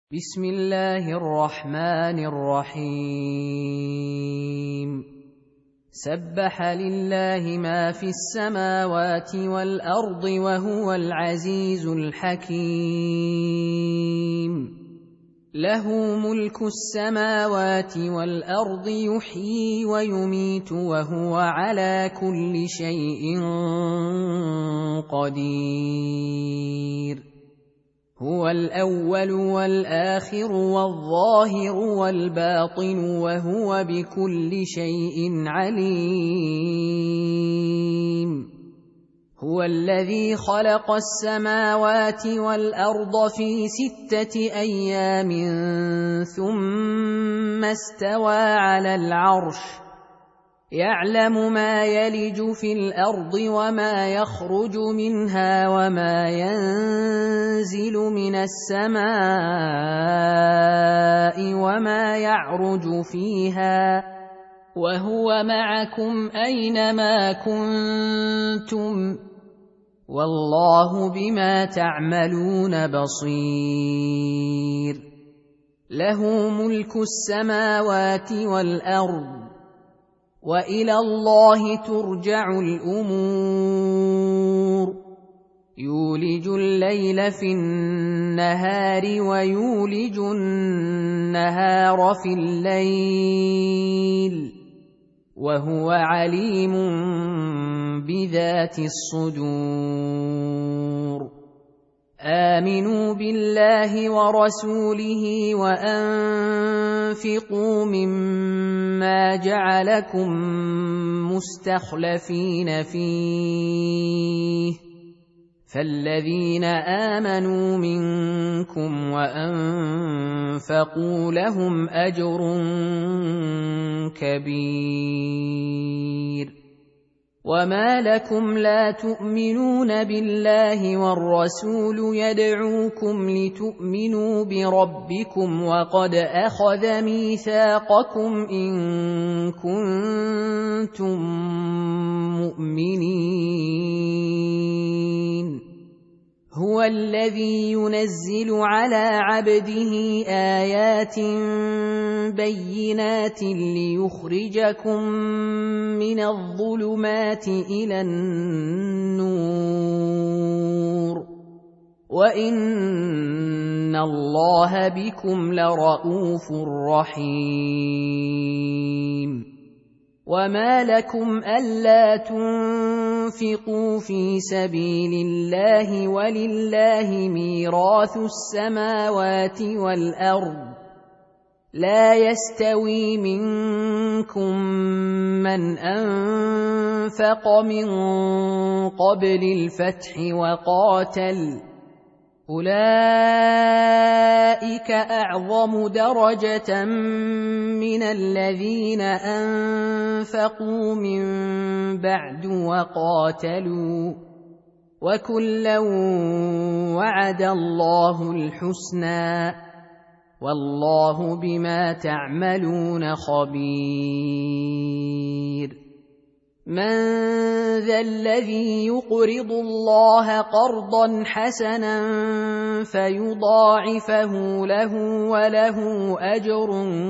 بسم الله الرحمن الرحيم سبح لله ما في السماوات والأرض وهو العزيز الحكيم له ملك السماوات والأرض يحيي ويميت وهو على كل شيء قدير هو الأول والآخر والظاهر والباطن وهو بكل شيء عليم هو الذي خلق السماوات والأرض في 6 أيام ثم استوى على العرش يعلم ما يلج في الأرض وما يخرج منها وما ينزل من السماء وما يعرج فيها وهو معكم أينما كنتم والله بما تعملون بصير له ملك السماوات والأرض وإلى الله ترجع الأمور يولج الليل في النهار ويولج النهار في الليل وهو عليم بذات الصدور آمنوا بالله ورسوله وأنفقوا مما جعلكم مستخلفين فيه فالذين آمنوا منكم وأنفقوا لهم أجر كبير وما لكم لا تؤمنون بالله والرسول يدعوكم لتؤمنوا بربكم وقد أخذ ميثاقكم إن كنتم مؤمنين هو الذي ينزل على عبده آيات بينات ليخرجكم من الظلمات إلى النور وإن الله بكم لرءوف رحيم وما لكم ألا تنفقوا في سبيل الله ولله ميراث السماوات والأرض لا يستوي منكم من أنفق من قبل الفتح وقاتل أولئك أعظم درجة من الذين أنفقوا من بعد وقاتلوا وكلا وعد الله الحسنى والله بما تعملون خبير من ذا الذي يقرض الله قرضا حسنا فيضاعفه له وله أجر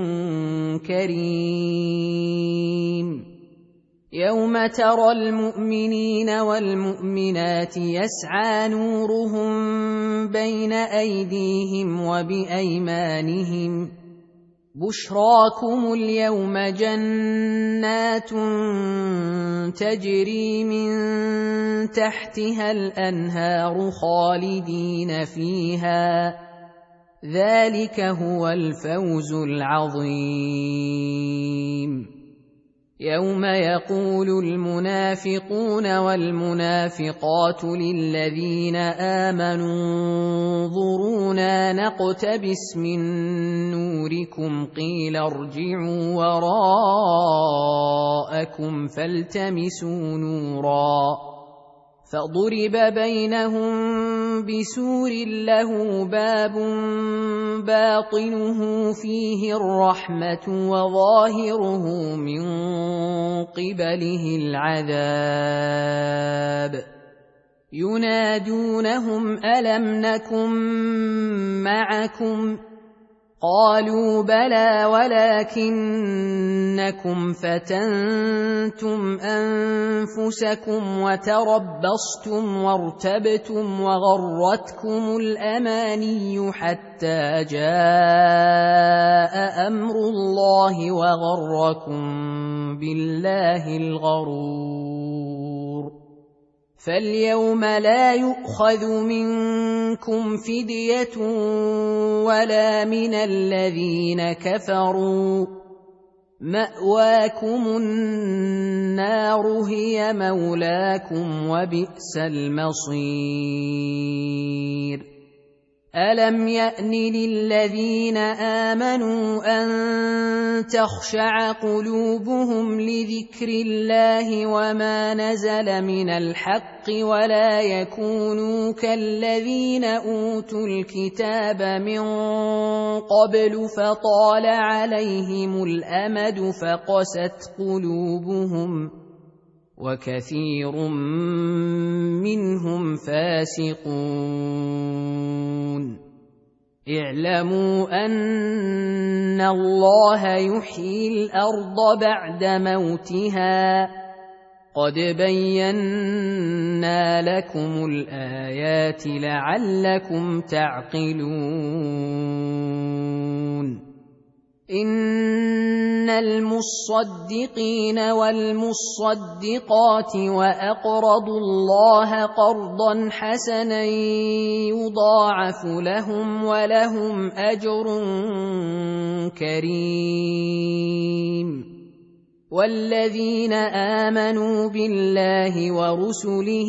كريم يوم ترى المؤمنين والمؤمنات يسعى نورهم بين أيديهم وبأيمانهم بشراكم اليوم جنات تجري من تحتها الأنهار خالدين فيها ذلك هو الفوز العظيم يوم يقول المنافقون والمنافقات للذين آمنوا انظرونا نقتبس من نوركم قيل ارجعوا وراءكم فالتمسوا نورا فضرب بينهم بسور له باب باطنه فيه الرحمة وظاهره من قبله العذاب ينادونهم ألم نكن معكم قالوا بلى ولكنكم فتنتم أنفسكم وتربصتم وارتبتم وغرتكم الأماني حتى جاء أمر الله وغركم بالله الغرور. فاليوم لا يؤخذ منكم فدية ولا من الذين كفروا، مأواكم النار هي مولاكم وبئس المصير. ألم يأن للذين آمنوا أن تخشع قلوبهم لذكر الله وما نزل من الحق ولا يكونوا كالذين أوتوا الكتاب من قبل فطال عليهم الأمد فقست قلوبهم وكثير منهم فاسقون. اعلموا أن الله يحيي الأرض بعد موتها، قد بينا لكم الآيات لعلكم تعقلون. إن المصدقين والمصدقات وأقرضوا الله قرضا حسنا يضاعف لهم ولهم أجر كريم. والذين آمنوا بالله ورسله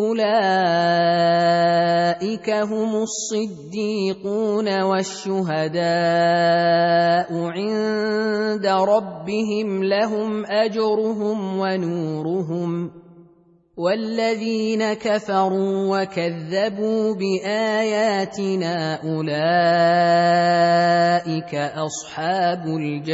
أولئك هم الصديقون والشهداء عند ربهم لهم أجرهم ونورهم. والذين كفروا وكذبوا بآياتنا أولئك أصحاب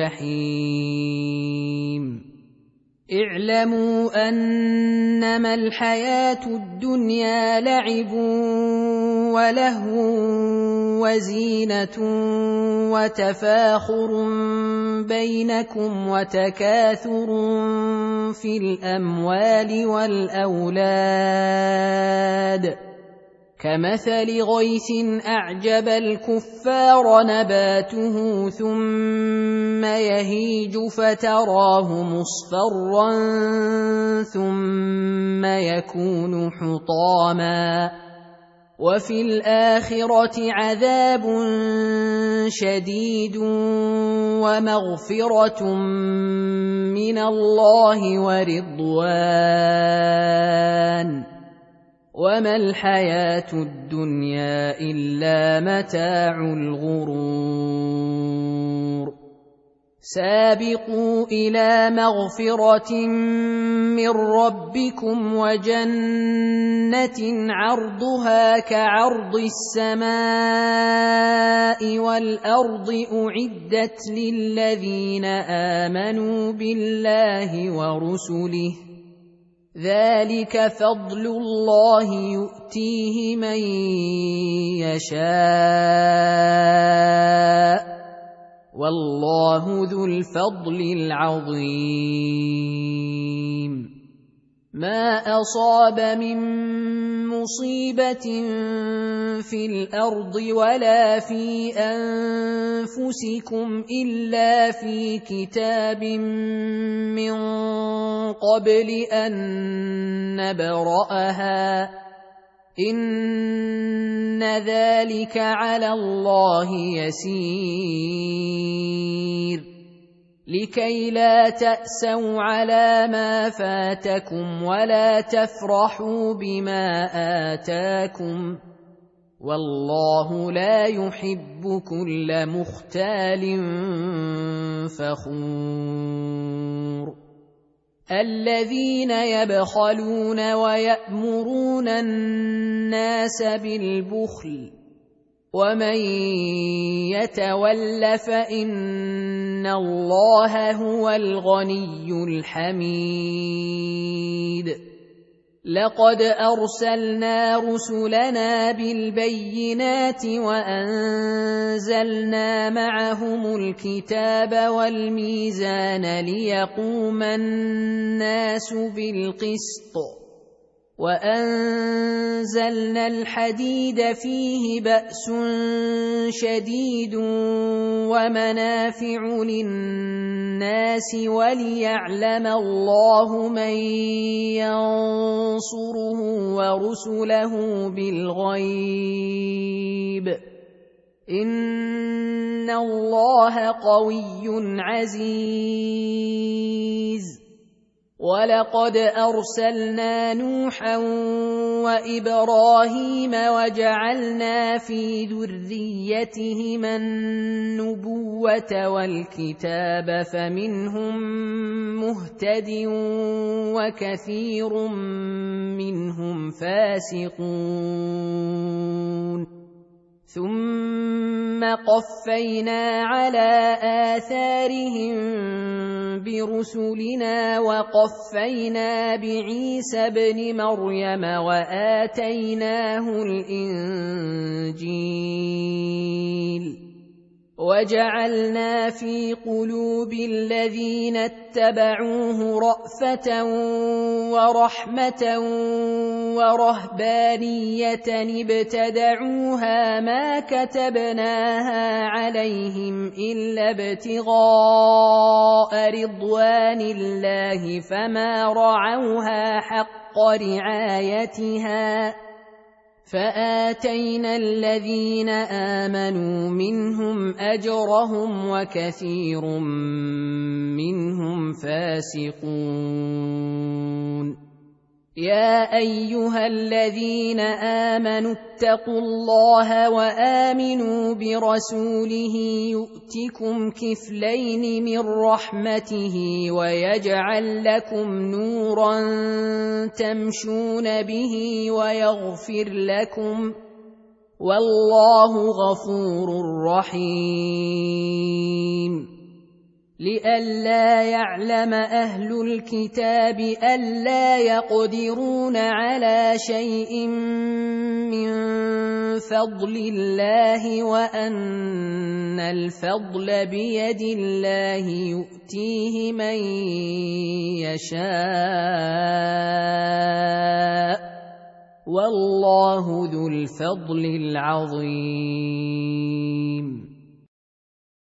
الجحيم. اعلموا أنما الحياة الدنيا لعب ولهو وزينة وتفاخر بينكم وتكاثر في الأموال والأولاد كمثل غيث أعجب الكفار نباته ثم يهيج فتراه مصفرا ثم يكون حطاما وفي الآخرة عذاب شديد ومغفرة من الله ورضوان وما الحياة الدنيا إلا متاع الغرور. سابقوا إلى مغفرة من ربكم وجنة عرضها كعرض السماء والأرض أعدت للذين آمنوا بالله ورسله ذلك فضل الله يؤتيه من يشاء والله ذو الفضل العظيم. ما أصاب من مصيبة في الأرض ولا في أنفسكم إلا في كتاب من قبل أن نبرأها إن ذلك على الله يسير. لكي لا تأسوا على ما فاتكم ولا تفرحوا بما آتاكم والله لا يحب كل مختال فخور. الذين يبخلون ويأمرون الناس بالبخل ومن يتول فإن الله هو الغني الحميد. لقد أرسلنا رسلنا بالبينات وأنزلنا معهم الكتاب والميزان ليقوم الناس بالقسط وأنزلنا الحديد فيه بأس شديد ومنافع للناس وليعلم الله من ينصره ورسله بالغيب إن الله قوي عزيز. ولقد أرسلنا نوحا وإبراهيم وجعلنا في ذريتهما النبوة والكتاب فمنهم مهتد وكثير منهم فاسقون. ثم قفينا على آثارهم برسلنا وقفينا بعيسى ابن مريم وآتيناه الإنجيل وجعلنا في قلوب الذين اتبعوه رأفة ورحمة ورهبانية ابتدعوها ما كتبناها عليهم إلا ابتغاء رضوان الله فما رعوها حق رعايتها فآتينا الذين آمنوا منهم أجرهم وكثير منهم فاسقون. يا أيها الذين آمنوا اتقوا الله وآمنوا برسوله يؤتكم كفلين من رحمته ويجعل لكم نورا تمشون به ويغفر لكم والله غفور رحيم. لئلا يعلم أهل الكتاب ألا يقدرون على شيء من فضل الله وأن الفضل بيد الله يؤتيه من يشاء والله ذو الفضل العظيم.